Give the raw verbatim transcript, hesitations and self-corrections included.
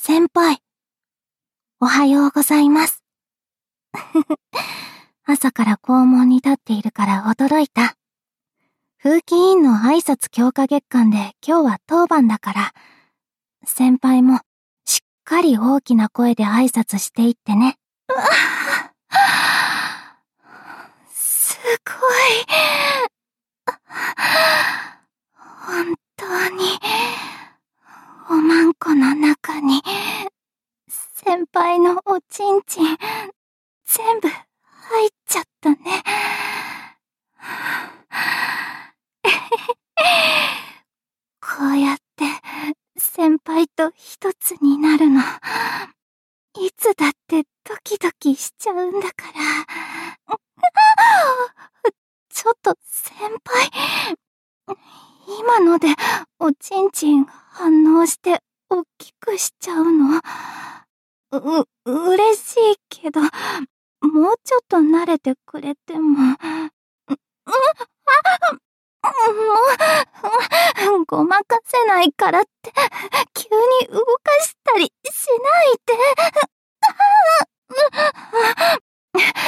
先輩、おはようございます。朝から校門に立っているから驚いた。風紀委員の挨拶強化月間で今日は当番だから、先輩もしっかり大きな声で挨拶していってね。すごい。本当に、おまんこの中に、先輩のおちんちん、全部入っちゃったね。こうやって先輩と一つになるの、いつだってドキドキしちゃうんだから。ちょっと先輩、今のでおちんちん反応して大きくしちゃうの？う、嬉しいけど、もうちょっと慣れてくれても。ん、ん、あ、もう、ごまかせないからって、急に動かしたりしないで。